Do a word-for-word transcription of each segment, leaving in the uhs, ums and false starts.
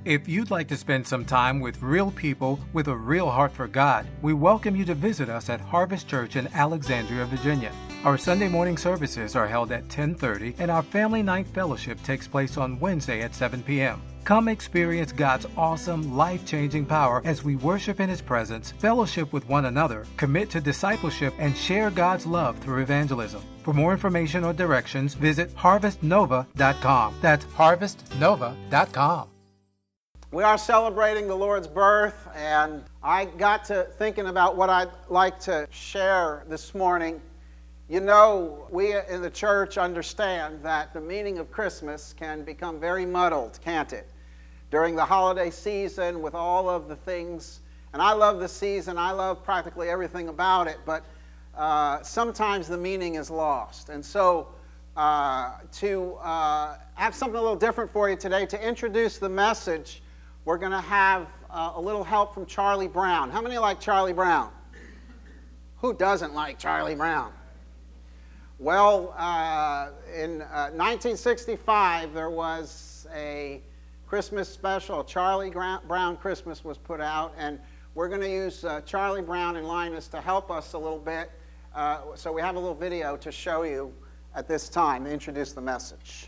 If you'd like to spend some time with real people with a real heart for God, we welcome you to visit us at Harvest Church in Alexandria, Virginia. Our Sunday morning services are held at ten thirty, and our Family Night Fellowship takes place on Wednesday at seven p.m. Come experience God's awesome, life-changing power as we worship in His presence, fellowship with one another, commit to discipleship, and share God's love through evangelism. For more information or directions, visit harvest nova dot com. That's harvest nova dot com. We are celebrating the Lord's birth, and I got to thinking about what I'd like to share this morning. You know, we in the church understand that the meaning of Christmas can become very muddled, can't it? During the holiday season with all of the things, and I love the season, I love practically everything about it, but uh, sometimes the meaning is lost. And so uh, to uh, have something a little different for you today, to introduce the message, we're going to have uh, a little help from Charlie Brown. How many like Charlie Brown? Who doesn't like Charlie Brown? Well, uh, in uh, nineteen sixty-five, there was a Christmas special, Charlie Brown Christmas was put out, and we're going to use uh, Charlie Brown and Linus to help us a little bit. Uh, so we have a little video to show you at this time to introduce the message.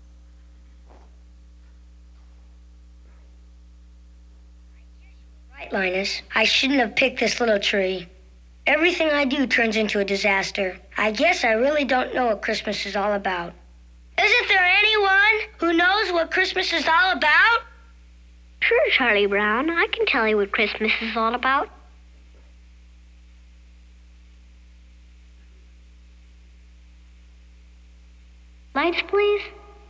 Right, Linus. I shouldn't have picked this little tree. Everything I do turns into a disaster. I guess I really don't know what Christmas is all about. Isn't there anyone who knows what Christmas is all about? Sure, Charlie Brown. I can tell you what Christmas is all about. Lights, please.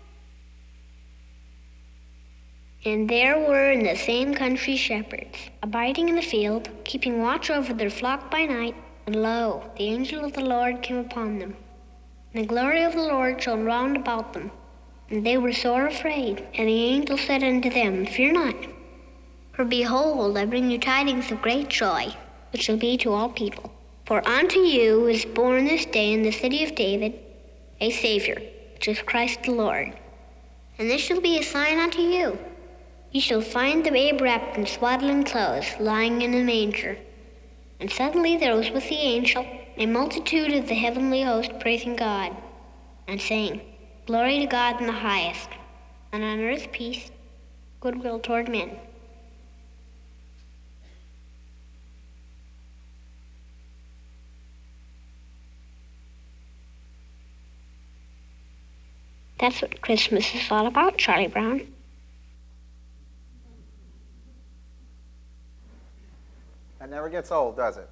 And there were in the same country shepherds, abiding in the field, keeping watch over their flock by night. And lo, the angel of the Lord came upon them. And the glory of the Lord shone round about them. And they were sore afraid. And the angel said unto them, Fear not. For behold, I bring you tidings of great joy, which shall be to all people. For unto you is born this day in the city of David a Savior, which is Christ the Lord. And this shall be a sign unto you. You shall find the babe wrapped in swaddling clothes, lying in a manger. And suddenly there was with the angel a multitude of the heavenly host praising God, and saying, Glory to God in the highest, and on earth peace, goodwill toward men. That's what Christmas is all about, Charlie Brown. That never gets old, does it?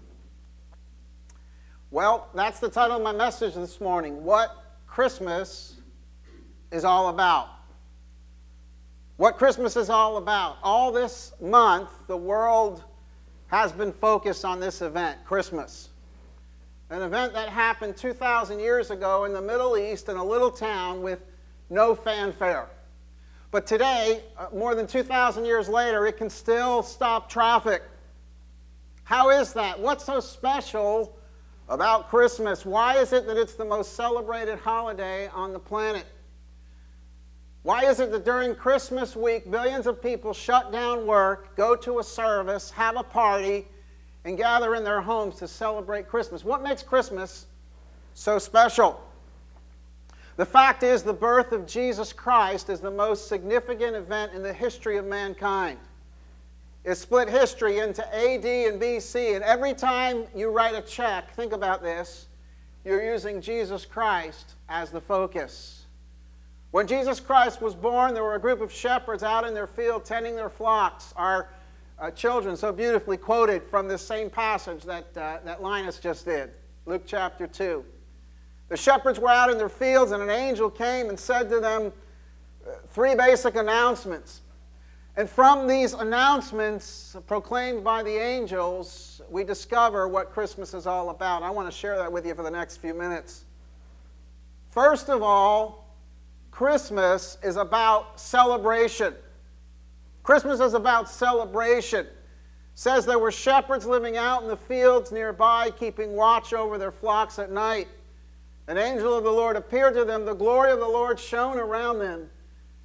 Well, that's the title of my message this morning. What Christmas is all about. What Christmas is all about. All this month, the world has been focused on this event, Christmas. An event that happened two thousand years ago in the Middle East in a little town with no fanfare. But today, uh, more than two thousand years later, it can still stop traffic. How is that? What's so special about Christmas? Why is it that it's the most celebrated holiday on the planet? Why is it that during Christmas week, billions of people shut down work, go to a service, have a party, and gather in their homes to celebrate Christmas? What makes Christmas so special? The fact is, the birth of Jesus Christ is the most significant event in the history of mankind. It split history into A D and B C, and every time you write a check, think about this, you're using Jesus Christ as the focus. When Jesus Christ was born, there were a group of shepherds out in their field tending their flocks. Our uh, children so beautifully quoted from this same passage that, uh, that Linus just did, Luke chapter two. The shepherds were out in their fields, and an angel came and said to them uh, three basic announcements. And from these announcements proclaimed by the angels, we discover what Christmas is all about. I want to share that with you for the next few minutes. First of all, Christmas is about celebration. Christmas is about celebration. It says there were shepherds living out in the fields nearby, keeping watch over their flocks at night. An angel of the Lord appeared to them. The glory of the Lord shone around them,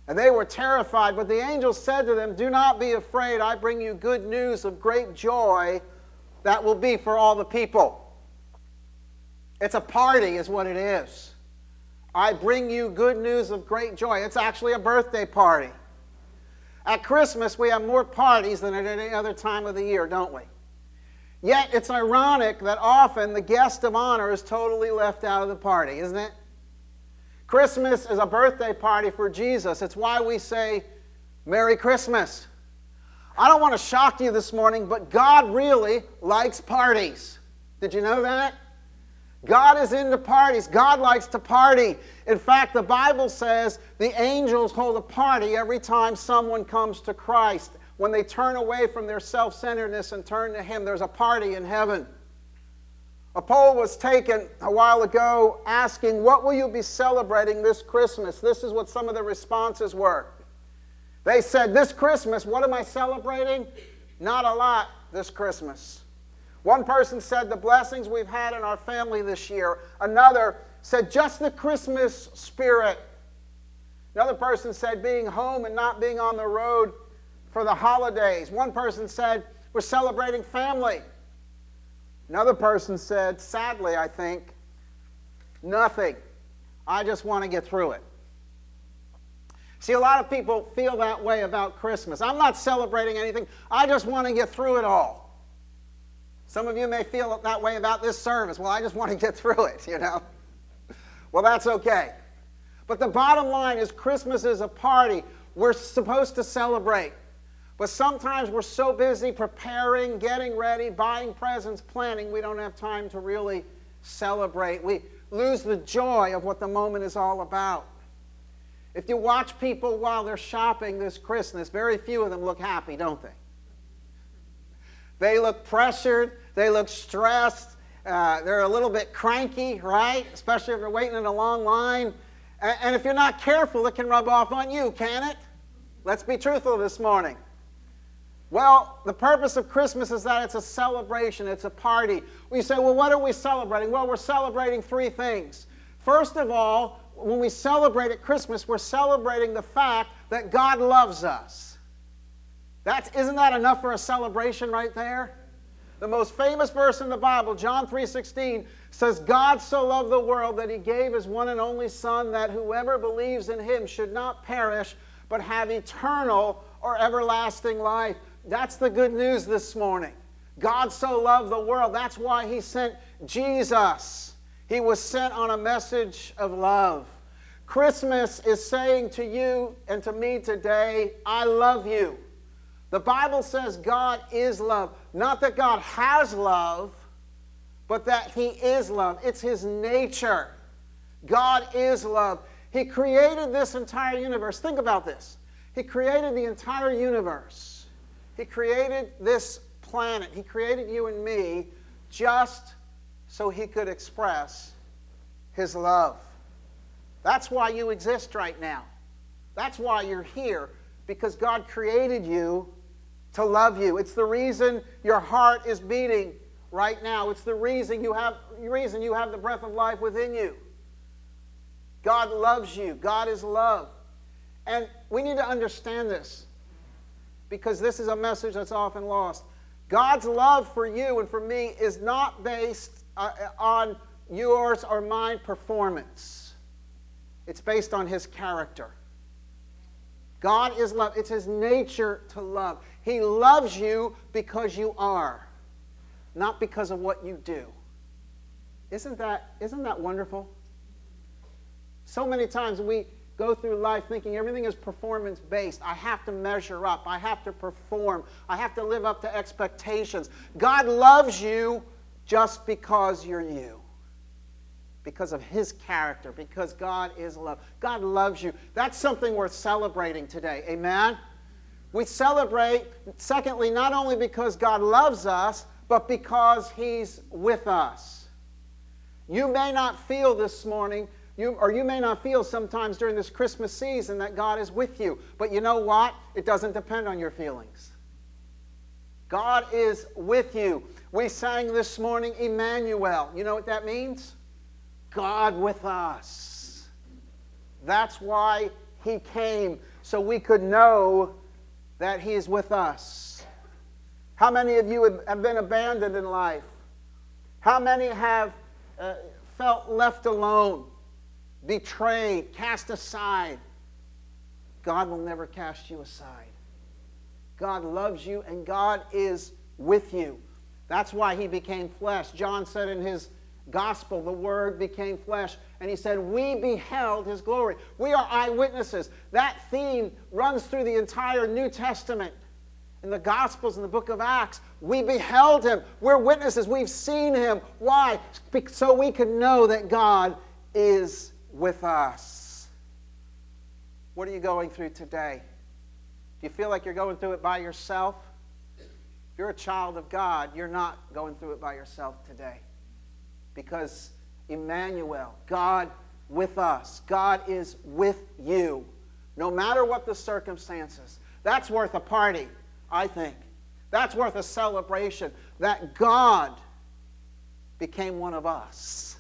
And they were terrified, but the angel said to them, "Do not be afraid. I bring you good news of great joy that will be for all the people." It's a party is what it is. I bring you good news of great joy. It's actually a birthday party. At Christmas, we have more parties than at any other time of the year, don't we? Yet, it's ironic that often the guest of honor is totally left out of the party, isn't it? Christmas is a birthday party for Jesus. It's why we say, Merry Christmas. I don't want to shock you this morning, but God really likes parties. Did you know that? God is into parties. God likes to party. In fact, the Bible says the angels hold a party every time someone comes to Christ. When they turn away from their self-centeredness and turn to Him, there's a party in heaven. A poll was taken a while ago asking, what will you be celebrating this Christmas? This is what some of the responses were. They said, this Christmas, what am I celebrating? Not a lot this Christmas. One person said, the blessings we've had in our family this year. Another said, just the Christmas spirit. Another person said, being home and not being on the road for the holidays. One person said, we're celebrating family. Another person said, sadly, I think, nothing. I just want to get through it. See, a lot of people feel that way about Christmas. I'm not celebrating anything. I just want to get through it all. Some of you may feel that way about this service. Well, I just want to get through it, you know. Well, that's okay. But the bottom line is Christmas is a party. We're supposed to celebrate. But sometimes we're so busy preparing, getting ready, buying presents, planning, we don't have time to really celebrate. We lose the joy of what the moment is all about. If you watch people while they're shopping this Christmas, very few of them look happy, don't they? They look pressured, they look stressed, uh, they're a little bit cranky, right? Especially if they're waiting in a long line. And, and if you're not careful, it can rub off on you, can it? Let's be truthful this morning. Well, the purpose of Christmas is that it's a celebration, it's a party. We say, well, what are we celebrating? Well, we're celebrating three things. First of all, when we celebrate at Christmas, we're celebrating the fact that God loves us. That's, isn't that enough for a celebration right there? The most famous verse in the Bible, John three sixteen, says, God so loved the world that He gave His one and only Son, that whoever believes in Him should not perish, but have eternal or everlasting life. That's the good news this morning. God so loved the world. That's why He sent Jesus. He was sent on a message of love. Christmas is saying to you and to me today, I love you. The Bible says God is love. Not that God has love, but that He is love. It's His nature. God is love. He created this entire universe. Think about this. He created the entire universe. He created this planet. He created you and me just so He could express His love. That's why you exist right now. That's why you're here, because God created you to love you. It's the reason your heart is beating right now. It's the reason you have, reason you have the breath of life within you. God loves you. God is love. And we need to understand this, because this is a message that's often lost. God's love for you and for me is not based uh, on yours or mine performance. It's based on His character. God is love. It's His nature to love. He loves you because you are, not because of what you do. Isn't that, isn't that wonderful? So many times we go through life thinking everything is performance-based. I have to measure up. I have to perform. I have to live up to expectations. God loves you just because you're you. Because of His character. Because God is love. God loves you. That's something worth celebrating today. Amen? We celebrate, secondly, not only because God loves us, but because He's with us. You may not feel this morning You, or you may not feel sometimes during this Christmas season that God is with you. But you know what? It doesn't depend on your feelings. God is with you. We sang this morning, Emmanuel. You know what that means? God with us. That's why He came. so we could know that He is with us. How many of you have been abandoned in life? How many have uh, felt left alone, betrayed, cast aside? God will never cast you aside. God loves you and God is with you. That's why He became flesh. John said in his gospel, the Word became flesh, and he said, we beheld His glory. We are eyewitnesses. That theme runs through the entire New Testament. In the Gospels, in the book of Acts, we beheld Him. We're witnesses. We've seen Him. Why? So we can know that God is with us. What are you going through today? Do you feel like you're going through it by yourself? If you're a child of God, you're not going through it by yourself today. Because Emmanuel, God with us, God is with you. No matter what the circumstances. That's worth a party, I think. That's worth a celebration. That God became one of us.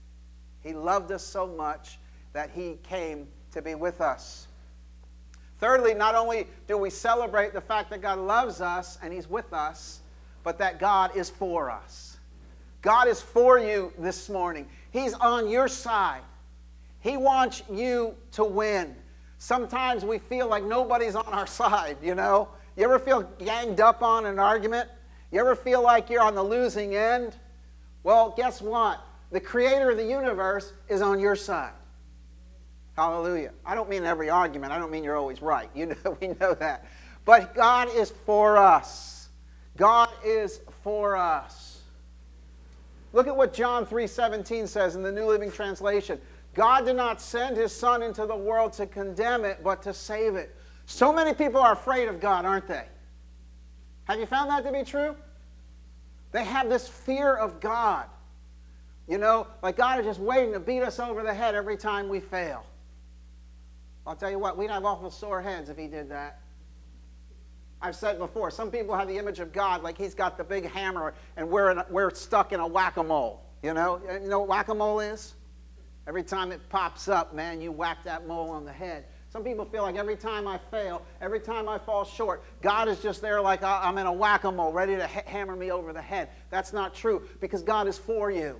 He loved us so much that He came to be with us. Thirdly, not only do we celebrate the fact that God loves us and He's with us, but that God is for us. God is for you this morning. He's on your side. He wants you to win. Sometimes we feel like nobody's on our side, you know. You ever feel ganged up on in an argument? You ever feel like you're on the losing end? Well, guess what? The Creator of the universe is on your side. Hallelujah. I don't mean every argument. I don't mean you're always right. You know, we know that. But God is for us. God is for us. Look at what John three seventeen says in the New Living Translation. God did not send His Son into the world to condemn it, but to save it. So many people are afraid of God, aren't they? Have you found that to be true? They have this fear of God. You know, like God is just waiting to beat us over the head every time we fail. I'll tell you what, we'd have awful sore heads if He did that. I've said before, some people have the image of God like He's got the big hammer and we're, in a, we're stuck in a whack-a-mole. You know? You know what whack-a-mole is? Every time it pops up, man, you whack that mole on the head. Some people feel like every time I fail, every time I fall short, God is just there like I'm in a whack-a-mole, ready to ha- hammer me over the head. That's not true, because God is for you.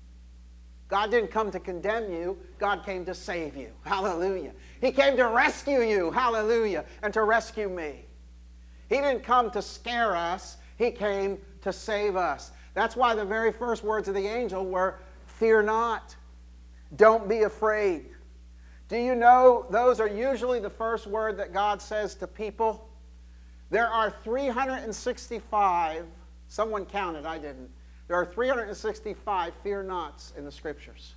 God didn't come to condemn you. God came to save you. Hallelujah. He came to rescue you. Hallelujah. And to rescue me. He didn't come to scare us. He came to save us. That's why the very first words of the angel were, fear not. Don't be afraid. Do you know those are usually the first word that God says to people? There are three hundred sixty-five, someone counted, I didn't. There are three hundred sixty-five fear nots in the Scriptures.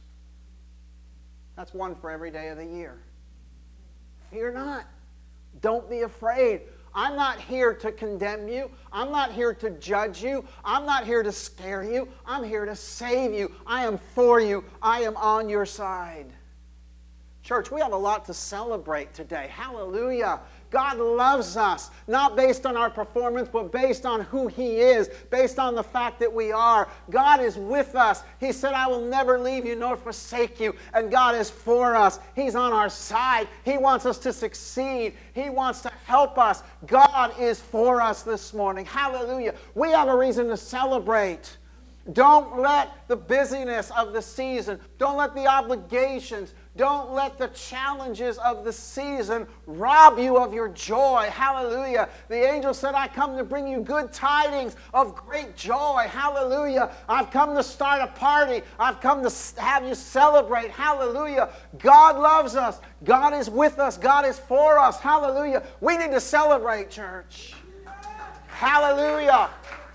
That's one for every day of the year. Fear not. Don't be afraid. I'm not here to condemn you. I'm not here to judge you. I'm not here to scare you. I'm here to save you. I am for you. I am on your side. Church, we have a lot to celebrate today. Hallelujah. God loves us, not based on our performance, but based on who He is, based on the fact that we are. God is with us. He said, I will never leave you nor forsake you. And God is for us. He's on our side. He wants us to succeed. He wants to help us. God is for us this morning. Hallelujah. We have a reason to celebrate. Don't let the busyness of the season, don't let the obligations, don't let the challenges of the season rob you of your joy. Hallelujah. The angel said, I come to bring you good tidings of great joy. Hallelujah. I've come to start a party. I've come to have you celebrate. Hallelujah. God loves us. God is with us. God is for us. Hallelujah. We need to celebrate, church. Hallelujah.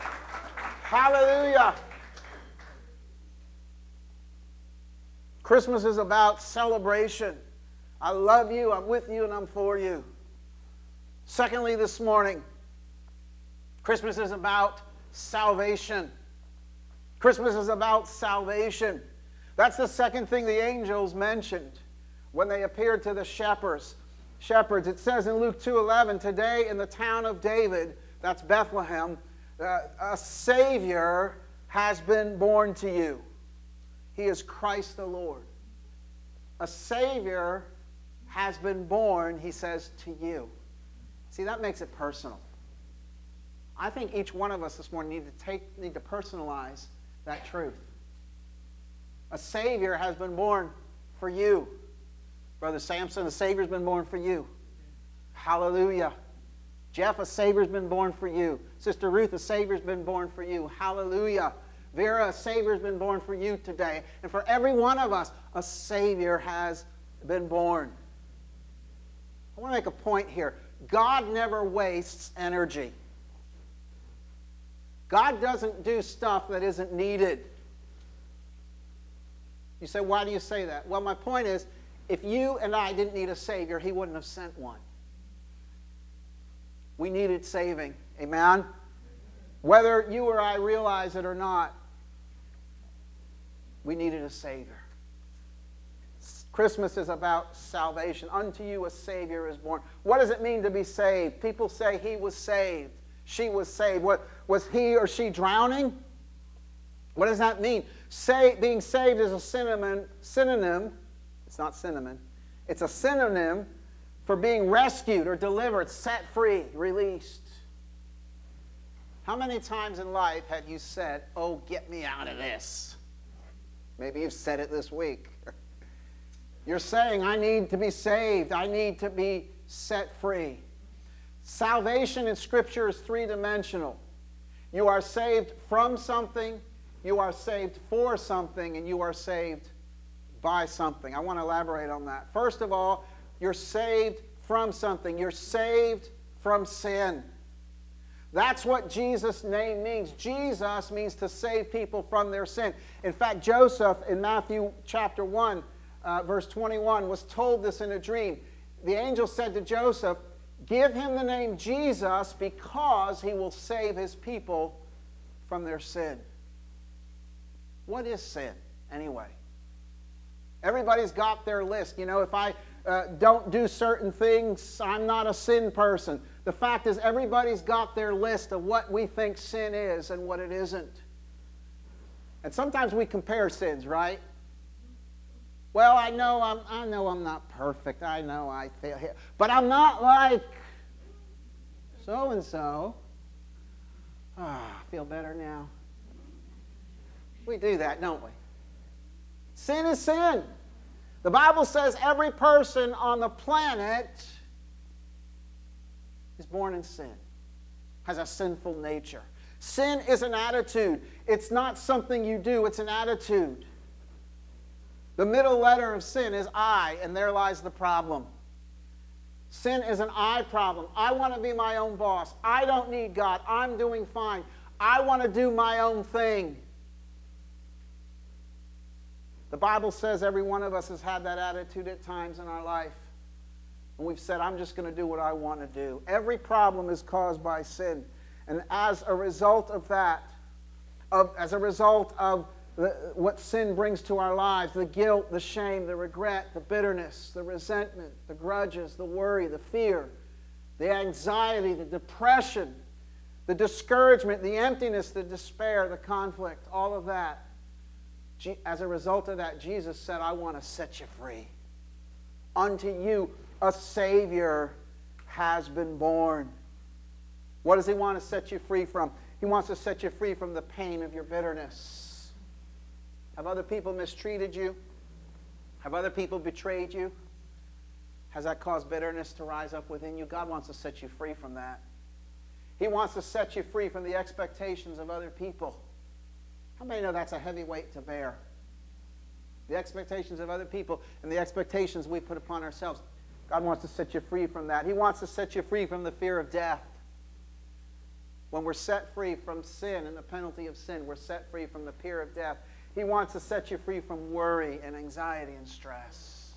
Hallelujah. Christmas is about celebration. I love you, I'm with you, and I'm for you. Secondly, this morning, Christmas is about salvation. Christmas is about salvation. That's the second thing the angels mentioned when they appeared to the shepherds. Shepherds. It says in Luke two eleven, today in the town of David, that's Bethlehem, uh, a Savior has been born to you. He is Christ the Lord. A Savior has been born, he says, to you. See, that makes it personal. I think each one of us this morning need to take, need to personalize that truth. A Savior has been born for you. Brother Samson, a Savior's been born for you. Hallelujah. Jeff, a Savior's been born for you. Sister Ruth, a Savior's been born for you. Hallelujah. Vera, a Savior's been born for you today. And for every one of us, a Savior has been born. I want to make a point here. God never wastes energy. God doesn't do stuff that isn't needed. You say, why do you say that? Well, my point is, if you and I didn't need a Savior, he wouldn't have sent one. We needed saving. Amen? Whether you or I realize it or not, we needed a Savior. Christmas is about salvation. Unto you a Savior is born. What does it mean to be saved? People say he was saved. She was saved. What, was he or she drowning? What does that mean? Say, being saved is a synonym, synonym, it's not cinnamon, it's a synonym for being rescued or delivered, set free, released. How many times in life have you said, oh, get me out of this? Maybe you've said it this week. You're saying, I need to be saved. I need to be set free. Salvation in Scripture is three-dimensional. You are saved from something, you are saved for something, and you are saved by something. I want to elaborate on that. First of all, you're saved from something. You're saved from sin. That's what Jesus' name means. Jesus means to save people from their sin. In fact, Joseph in Matthew chapter one, uh, verse twenty-one, was told this in a dream. The angel said to Joseph, give him the name Jesus because he will save his people from their sin. What is sin, anyway? Everybody's got their list. You know, if I uh, don't do certain things, I'm not a sin person. The fact is, everybody's got their list of what we think sin is and what it isn't. And sometimes we compare sins, right? Well, I know I'm, I know I'm not perfect. I know I fail here. But I'm not like so-and-so. Ah, I feel better now. We do that, don't we? Sin is sin. The Bible says every person on the planet is born in sin, has a sinful nature. Sin is an attitude. It's not something you do, it's an attitude. The middle letter of sin is I, and there lies the problem. Sin is an I problem. I want to be my own boss. I don't need God. I'm doing fine. I want to do my own thing. The Bible says every one of us has had that attitude at times in our life. And we've said, I'm just going to do what I want to do. Every problem is caused by sin. And as a result of that, of, as a result of the, what sin brings to our lives, the guilt, the shame, the regret, the bitterness, the resentment, the grudges, the worry, the fear, the anxiety, the depression, the discouragement, the emptiness, the despair, the conflict, all of that. As a result of that, Jesus said, I want to set you free. Unto you a Savior has been born. What does he want to set you free from? He wants to set you free from the pain of your bitterness. Have other people mistreated you? Have other people betrayed you? Has that caused bitterness to rise up within you? God wants to set you free from that. He wants to set you free from the expectations of other people. How many know that's a heavy weight to bear? The expectations of other people and the expectations we put upon ourselves. God wants to set you free from that. He wants to set you free from the fear of death. When we're set free from sin and the penalty of sin, we're set free from the fear of death. He wants to set you free from worry and anxiety and stress.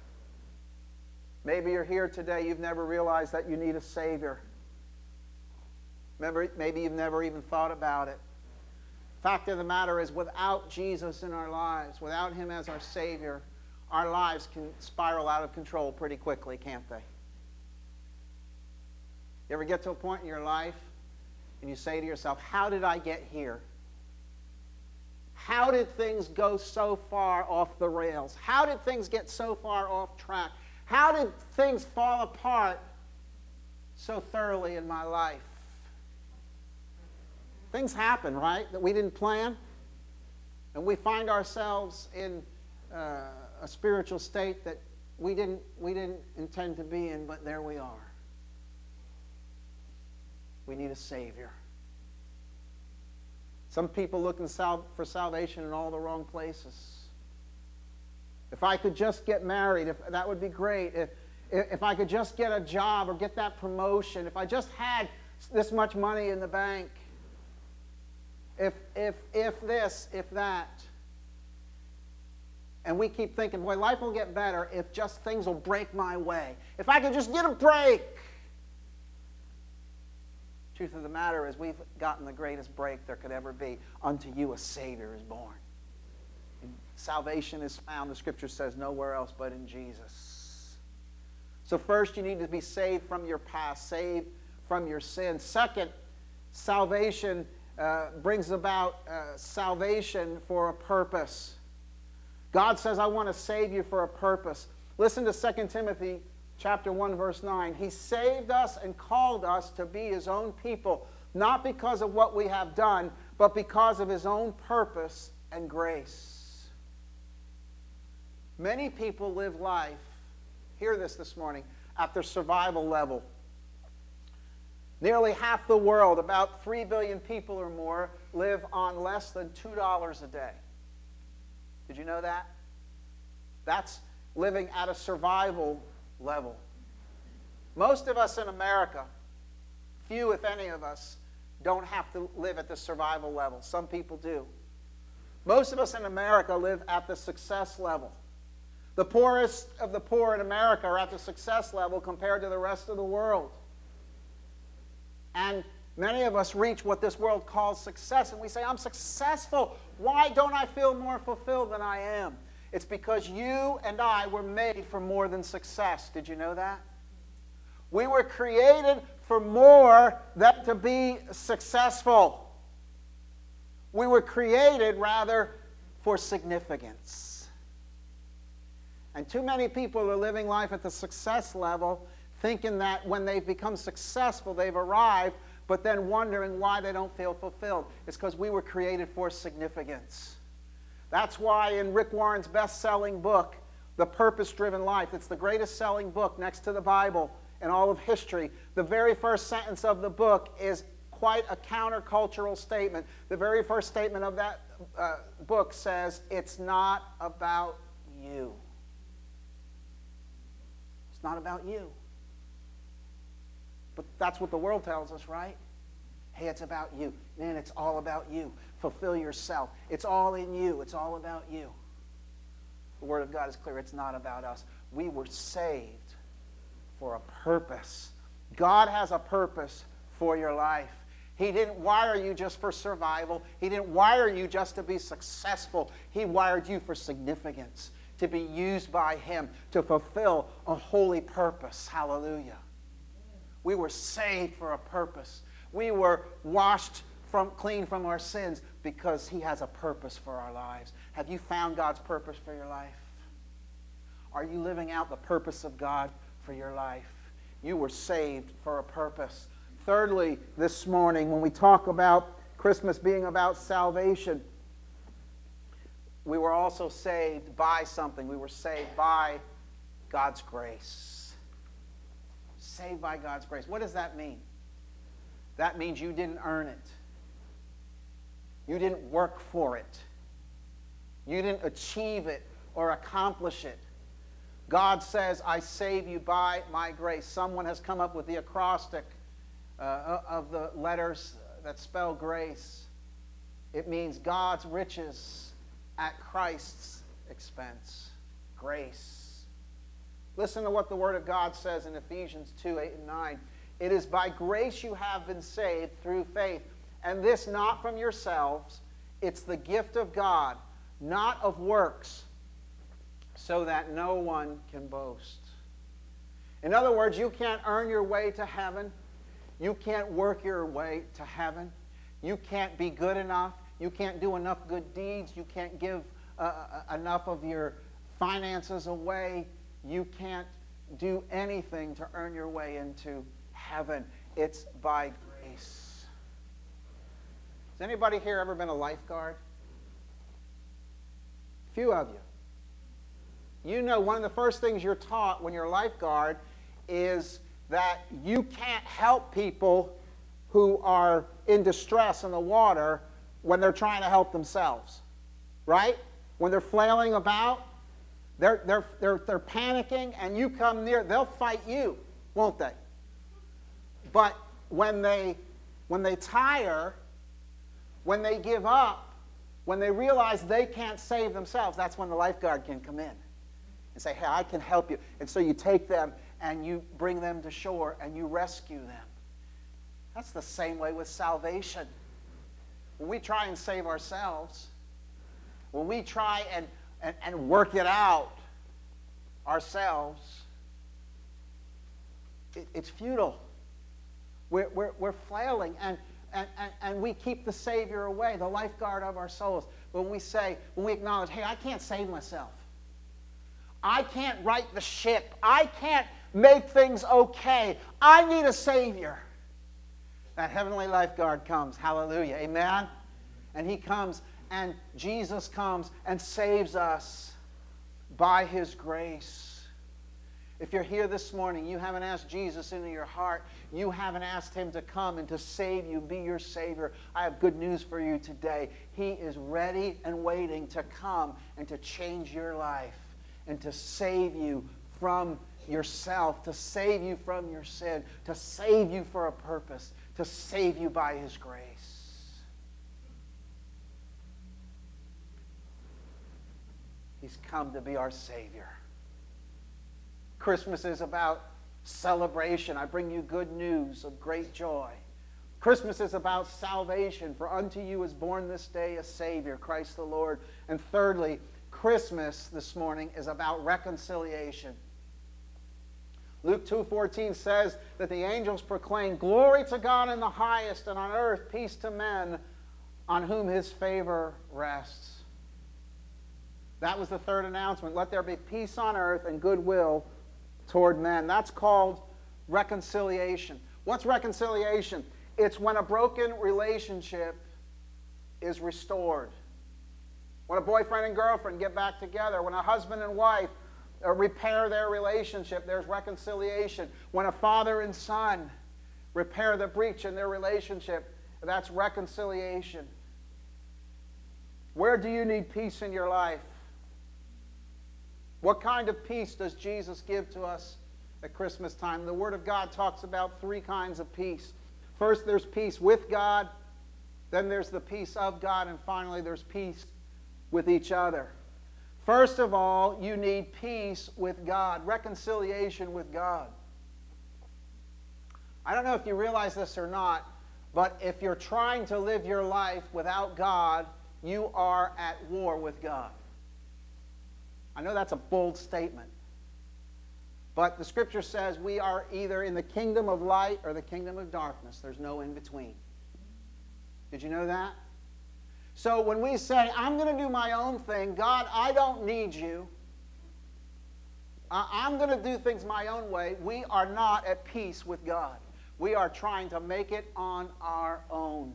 Maybe you're here today, you've never realized that you need a Savior. Remember, maybe you've never even thought about it. Fact of the matter is, without Jesus in our lives, without him as our Savior, our lives can spiral out of control pretty quickly, can't they? You ever get to a point in your life and you say to yourself, how did I get here? How did things go so far off the rails? How did things get so far off track? How did things fall apart so thoroughly in my life? Things happen, right, that we didn't plan. And we find ourselves in uh, a spiritual state that we didn't, we didn't intend to be in, but there we are. We need a Savior. Some people looking sal- for salvation in all the wrong places. If I could just get married, if, that would be great. If, if I could just get a job or get that promotion, if I just had this much money in the bank, if, if, if this, if that. And we keep thinking, boy, life will get better if just things will break my way. If I could just get a break. Truth of the matter is we've gotten the greatest break there could ever be. Unto you a Savior is born. And salvation is found, the Scripture says, nowhere else but in Jesus. So first you need to be saved from your past, saved from your sins. Second, salvation uh, brings about uh, salvation for a purpose. God says, I want to save you for a purpose. Listen to Second Timothy chapter one, verse nine. He saved us and called us to be His own people, not because of what we have done, but because of His own purpose and grace. Many people live life, hear this this morning, at their survival level. Nearly half the world, about three billion people or more, live on less than two dollars a day. Did you know that? That's living at a survival level. Most of us in America, few if any of us, don't have to live at the survival level. Some people do. Most of us in America live at the success level. The poorest of the poor in America are at the success level compared to the rest of the world. And many of us reach what this world calls success, and we say, I'm successful. Why don't I feel more fulfilled than I am? It's because you and I were made for more than success. Did you know that? We were created for more than to be successful. We were created, rather, for significance. And too many people are living life at the success level, thinking that when they've become successful, they've arrived, but then wondering why they don't feel fulfilled. It's because we were created for significance. That's why in Rick Warren's best-selling book, The Purpose-Driven Life, it's the greatest selling book next to the Bible in all of history, the very first sentence of the book is quite a countercultural statement. The very first statement of that uh, book says, it's not about you. It's not about you. But that's what the world tells us, right? Hey, it's about you. Man, it's all about you. Fulfill yourself. It's all in you. It's all about you. The Word of God is clear. It's not about us. We were saved for a purpose. God has a purpose for your life. He didn't wire you just for survival. He didn't wire you just to be successful. He wired you for significance, to be used by Him, to fulfill a holy purpose. Hallelujah. We were saved for a purpose. We were washed from clean from our sins because He has a purpose for our lives. Have you found God's purpose for your life? Are you living out the purpose of God for your life? You were saved for a purpose. Thirdly, this morning, when we talk about Christmas being about salvation, we were also saved by something. We were saved by God's grace. Saved by God's grace. What does that mean? That means you didn't earn it. You didn't work for it. You didn't achieve it or accomplish it. God says, I save you by my grace. Someone has come up with the acrostic uh, of the letters that spell grace. It means God's riches at Christ's expense. Grace. Listen to what the Word of God says in Ephesians two, eight, and nine. It is by grace you have been saved through faith, and this not from yourselves. It's the gift of God, not of works, so that no one can boast. In other words, you can't earn your way to heaven. You can't work your way to heaven. You can't be good enough. You can't do enough good deeds. You can't give uh, enough of your finances away. You can't do anything to earn your way into heaven. It's by grace. Has anybody here ever been a lifeguard? Few of you. You know one of the first things you're taught when you're a lifeguard is that you can't help people who are in distress in the water when they're trying to help themselves. Right? When they're flailing about, they're, they're, they're, they're panicking, and you come near, they'll fight you, won't they? But when they, when they tire, when they give up, when they realize they can't save themselves, that's when the lifeguard can come in and say, hey, I can help you. And so you take them and you bring them to shore and you rescue them. That's the same way with salvation. When we try and save ourselves, when we try and, and, and work it out ourselves, it, it's futile. We're, we're, we're flailing, and, and, and, and we keep the Savior away, the lifeguard of our souls. When we say, when we acknowledge, hey, I can't save myself. I can't right the ship. I can't make things okay. I need a Savior. That heavenly lifeguard comes. Hallelujah. Amen? And he comes, and Jesus comes and saves us by his grace. If you're here this morning, you haven't asked Jesus into your heart, you haven't asked him to come and to save you, be your Savior, I have good news for you today. He is ready and waiting to come and to change your life and to save you from yourself, to save you from your sin, to save you for a purpose, to save you by his grace. He's come to be our Savior. Christmas is about celebration. I bring you good news of great joy. Christmas is about salvation. For unto you is born this day a Savior, Christ the Lord. And thirdly, Christmas this morning is about reconciliation. Luke two fourteen says that the angels proclaim, glory to God in the highest, and on earth peace to men on whom his favor rests. That was the third announcement. Let there be peace on earth and goodwill toward men. That's called reconciliation. What's reconciliation? It's when a broken relationship is restored. When a boyfriend and girlfriend get back together. When a husband and wife uh, repair their relationship, there's reconciliation. When a father and son repair the breach in their relationship, that's reconciliation. Where do you need peace in your life? What kind of peace does Jesus give to us at Christmas time? The Word of God talks about three kinds of peace. First, there's peace with God. Then there's the peace of God. And finally, there's peace with each other. First of all, you need peace with God, reconciliation with God. I don't know if you realize this or not, but if you're trying to live your life without God, you are at war with God. I know that's a bold statement, but the Scripture says we are either in the kingdom of light or the kingdom of darkness. There's no in between. Did you know that? So when we say, I'm going to do my own thing, God, I don't need you, I'm going to do things my own way, we are not at peace with God. We are trying to make it on our own.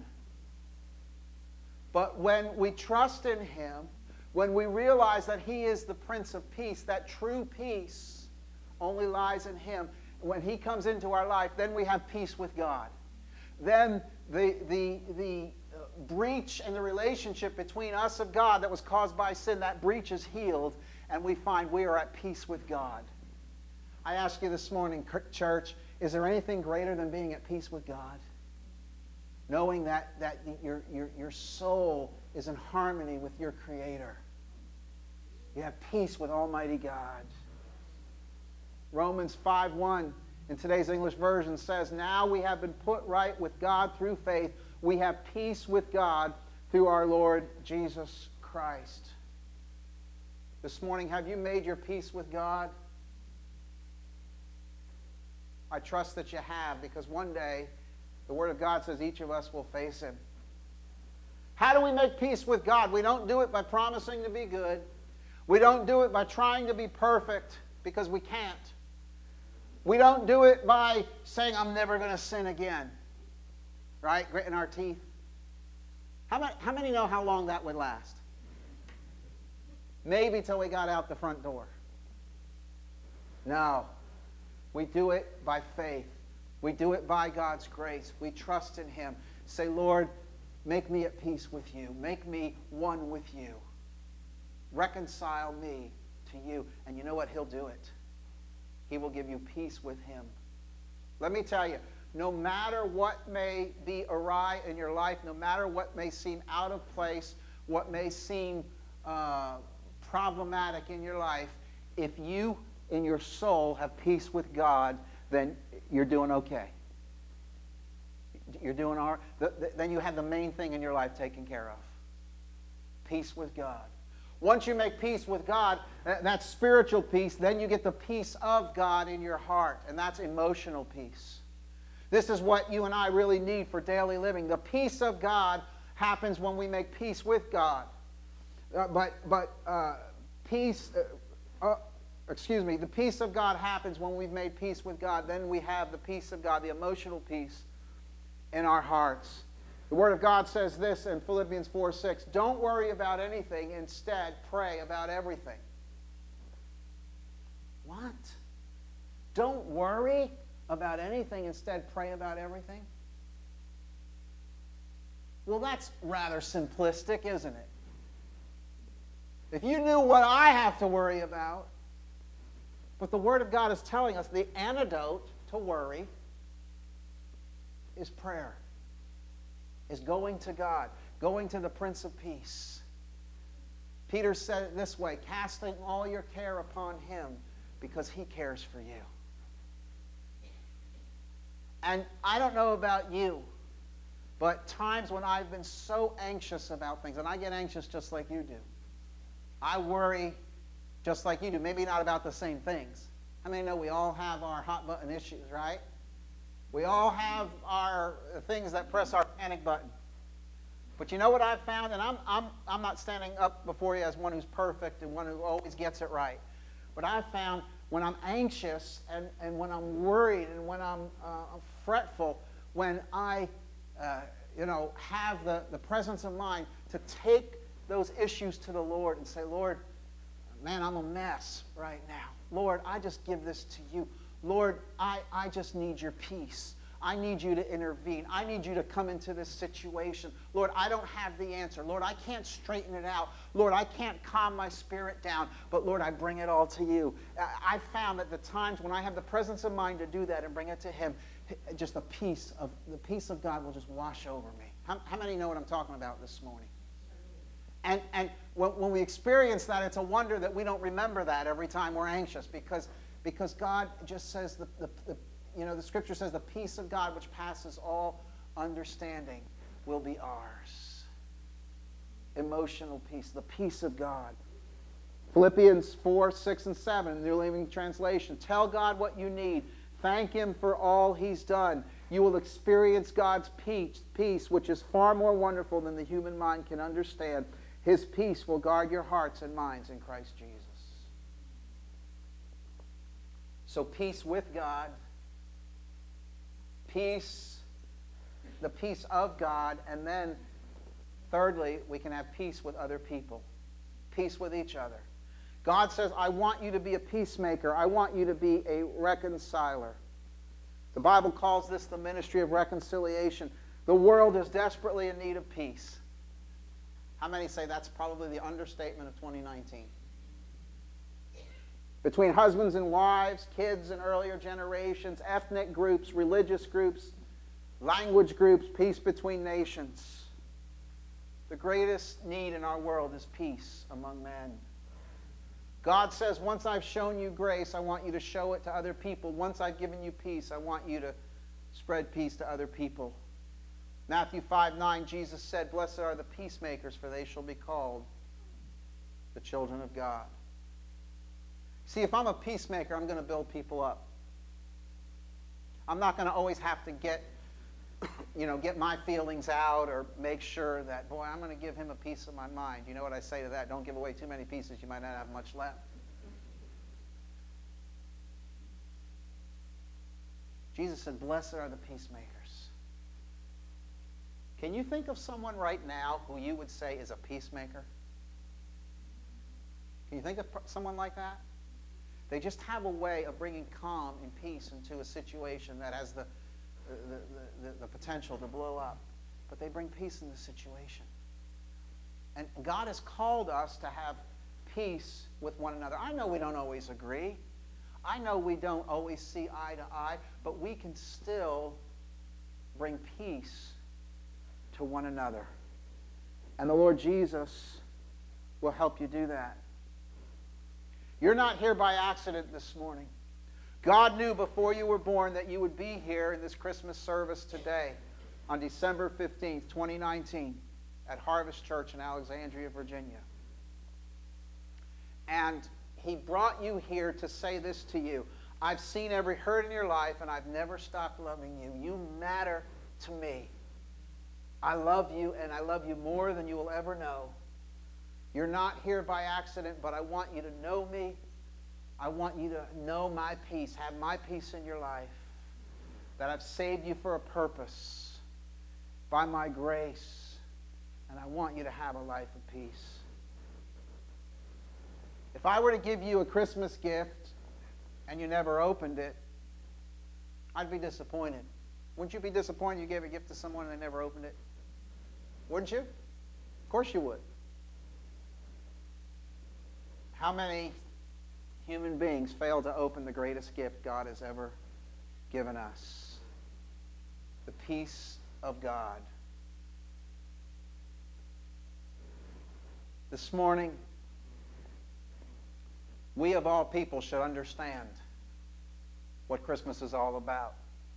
But when we trust in him, when we realize that he is the Prince of Peace, that true peace only lies in him, when he comes into our life, then we have peace with God. Then the, the, the breach in the relationship between us and God that was caused by sin, that breach is healed, and we find we are at peace with God. I ask you this morning, church, is there anything greater than being at peace with God? Knowing that, that your, your, your soul is in harmony with your Creator. You have peace with Almighty God. Romans five one in today's English version says, now we have been put right with God through faith. We have peace with God through our Lord Jesus Christ. This morning, have you made your peace with God? I trust that you have, because one day, the Word of God says each of us will face him. How do we make peace with God? We don't do it by promising to be good. We don't do it by trying to be perfect, because we can't. We don't do it by saying, I'm never going to sin again. Right? Gritting our teeth. How many, how many know how long that would last? Maybe till we got out the front door. No. We do it by faith. We do it by God's grace. We trust in Him. Say, Lord, make me at peace with you. Make me one with you. Reconcile me to you. And you know what? He'll do it. He will give you peace with Him. Let me tell you, no matter what may be awry in your life, no matter what may seem out of place, what may seem uh, problematic in your life, if you in your soul have peace with God, then you're doing okay. You're doing all right. Then you have the main thing in your life taken care of. Peace with God. Once you make peace with God, that's spiritual peace, then you get the peace of God in your heart, and that's emotional peace. This is what you and I really need for daily living. The peace of God happens when we make peace with God. Uh, but but uh, peace, uh, uh, excuse me, the peace of God happens when we've made peace with God. Then we have the peace of God, the emotional peace in our hearts. The Word of God says this in Philippians four six, don't worry about anything, instead pray about everything. What? Don't worry about anything, instead pray about everything? Well, that's rather simplistic, isn't it? If you knew what I have to worry about, but the Word of God is telling us the antidote to worry is prayer. Is going to God, going to the Prince of Peace. Peter said it this way, casting all your care upon Him because He cares for you. And I don't know about you, but times when I've been so anxious about things, and I get anxious just like you do. I worry just like you do, maybe not about the same things. I mean, know we all have our hot button issues, right? We all have our things that press our panic button. But you know what I've found? And I'm, I'm, I'm not standing up before you as one who's perfect and one who always gets it right. But I've found when I'm anxious and, and when I'm worried and when I'm uh, fretful, when I uh, you know, have the, the presence of mind to take those issues to the Lord and say, Lord, man, I'm a mess right now. Lord, I just give this to you. Lord, I, I just need your peace. I need you to intervene. I need you to come into this situation. Lord, I don't have the answer. Lord, I can't straighten it out. Lord, I can't calm my spirit down. But Lord, I bring it all to you. I found that the times when I have the presence of mind to do that and bring it to Him, just the peace of the peace of God will just wash over me. How, how many know what I'm talking about this morning? And, and when, when we experience that, it's a wonder that we don't remember that every time we're anxious, because Because God just says, the, the, the, you know, the Scripture says the peace of God which passes all understanding will be ours. Emotional peace, the peace of God. Philippians four, six, and seven, New Living Translation. Tell God what you need. Thank Him for all He's done. You will experience God's peace, peace, which is far more wonderful than the human mind can understand. His peace will guard your hearts and minds in Christ Jesus. So peace with God, peace, the peace of God, and then thirdly, we can have peace with other people, peace with each other. God says, I want you to be a peacemaker. I want you to be a reconciler. The Bible calls this the ministry of reconciliation. The world is desperately in need of peace. How many say that's probably the understatement of twenty nineteen? Between husbands and wives, kids and earlier generations, ethnic groups, religious groups, language groups, peace between nations. The greatest need in our world is peace among men. God says, once I've shown you grace, I want you to show it to other people. Once I've given you peace, I want you to spread peace to other people. Matthew five nine, Jesus said, blessed are the peacemakers, for they shall be called the children of God. See, if I'm a peacemaker, I'm going to build people up. I'm not going to always have to get, you know, get my feelings out or make sure that, boy, I'm going to give him a piece of my mind. You know what I say to that? Don't give away too many pieces. You might not have much left. Jesus said, blessed are the peacemakers. Can you think of someone right now who you would say is a peacemaker? Can you think of someone like that? They just have a way of bringing calm and peace into a situation that has the, the, the, the, the potential to blow up. But they bring peace in the situation. And God has called us to have peace with one another. I know we don't always agree. I know we don't always see eye to eye, but we can still bring peace to one another. And the Lord Jesus will help you do that. You're not here by accident this morning. God knew before you were born that you would be here in this Christmas service today on December fifteenth, twenty nineteen at Harvest Church in Alexandria, Virginia. And He brought you here to say this to you. I've seen every hurt in your life and I've never stopped loving you. You matter to me. I love you and I love you more than you will ever know. You're not here by accident, but I want you to know me. I want you to know my peace, have my peace in your life, that I've saved you for a purpose by my grace, and I want you to have a life of peace. If I were to give you a Christmas gift and you never opened it, I'd be disappointed. Wouldn't you be disappointed you gave a gift to someone and they never opened it? Wouldn't you? Of course you would. How many human beings fail to open the greatest gift God has ever given us? The peace of God. This morning, we of all people should understand what Christmas is all about.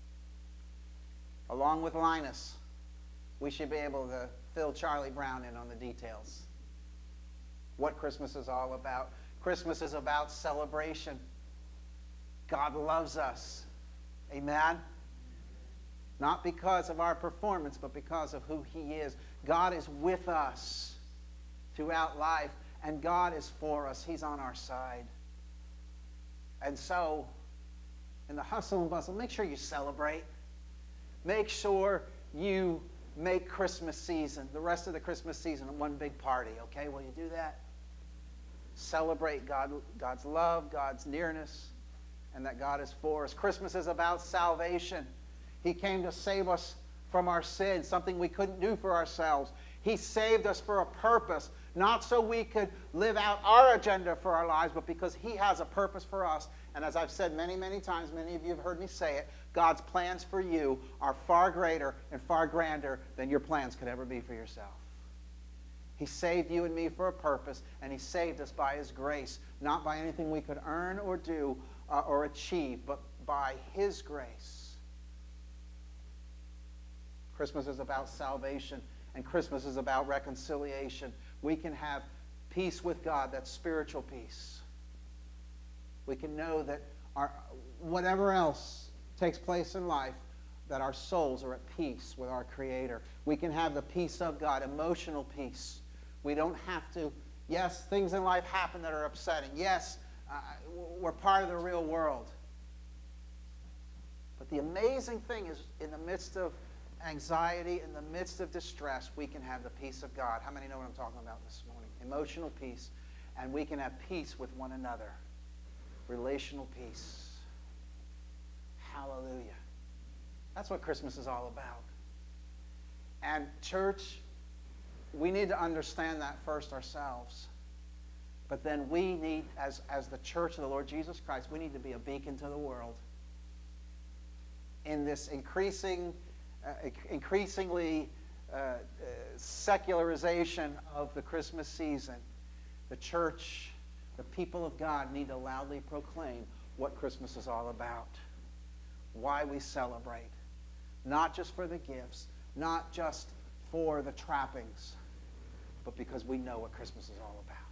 Along with Linus, we should be able to fill Charlie Brown in on the details. What Christmas is all about. Christmas is about celebration. God loves us. Amen? Not because of our performance, but because of who He is. God is with us throughout life, and God is for us. He's on our side. And so, in the hustle and bustle, make sure you celebrate. Make sure you make Christmas season, the rest of the Christmas season, one big party, okay? Will you do that? Celebrate God, God's love, God's nearness, and that God is for us. Christmas is about salvation. He came to save us from our sins, something we couldn't do for ourselves. He saved us for a purpose, not so we could live out our agenda for our lives, but because He has a purpose for us. And as I've said many, many times, many of you have heard me say it, God's plans for you are far greater and far grander than your plans could ever be for yourself. He saved you and me for a purpose, and He saved us by His grace, not by anything we could earn or do uh, or achieve, but by His grace. Christmas is about salvation, and Christmas is about reconciliation. We can have peace with God, that's spiritual peace. We can know that our, whatever else takes place in life, that our souls are at peace with our Creator. We can have the peace of God, emotional peace. We don't have to, yes, things in life happen that are upsetting. Yes, uh, we're part of the real world. But the amazing thing is, in the midst of anxiety, in the midst of distress, we can have the peace of God. How many know what I'm talking about this morning? Emotional peace. And we can have peace with one another. Relational peace. Hallelujah. That's what Christmas is all about. And church, we need to understand that first ourselves. But then we need, as, as the church of the Lord Jesus Christ, we need to be a beacon to the world. In this increasing, uh, increasingly uh, uh, secularization of the Christmas season, the church, the people of God need to loudly proclaim what Christmas is all about. Why we celebrate. Not just for the gifts, not just for the trappings, but because we know what Christmas is all about.